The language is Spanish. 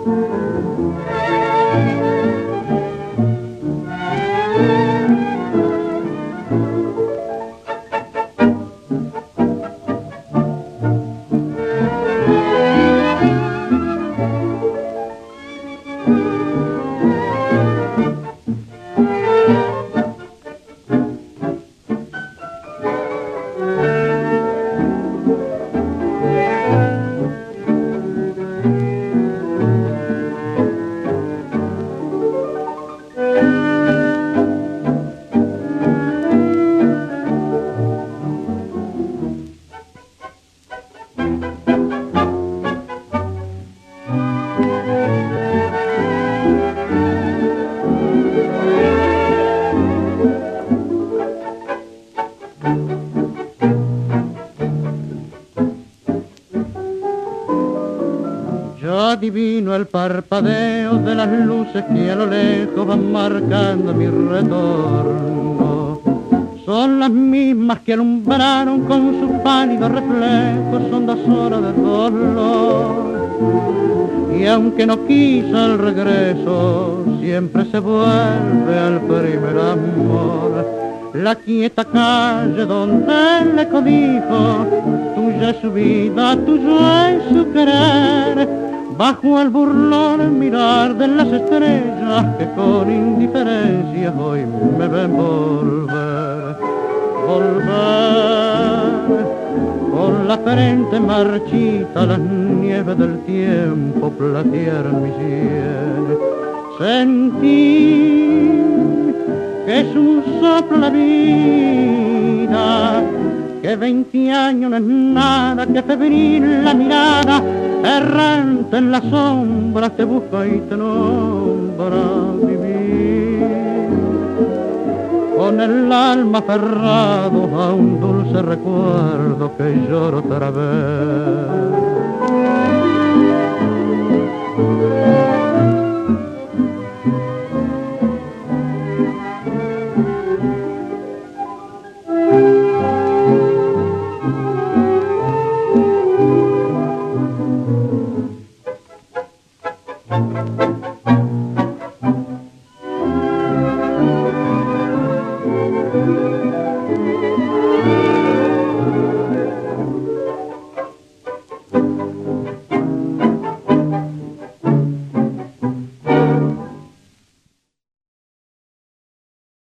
Adivino el parpadeo de las luces que a lo lejos van marcando mi retorno. Son las mismas que alumbraron con sus pálidos reflejos, son 2 horas de dolor. Y aunque no quiso el regreso, siempre se vuelve al primer amor. La quieta calle donde él le codijo, tuya es su vida, tuyo es su querer. Bajo el burlón mirar de las estrellas que con indiferencia hoy me ven volver, volver. Con la frente marchita las nieves del tiempo platearon mi sien. Sentí que es un soplo la vida, que 20 años no es nada, que febril la mirada, errante en las sombras te busca y te nombra vivir. Con el alma aferrado a un dulce recuerdo que lloro otra vez.